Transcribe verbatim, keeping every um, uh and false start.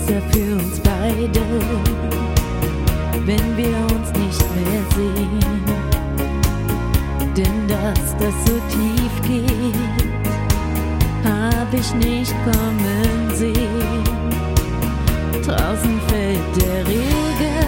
besser für uns beide, wenn wir uns nicht mehr sehen. Denn dass das so tief geht, hab ich nicht kommen sehen. Draußen fällt der Regen,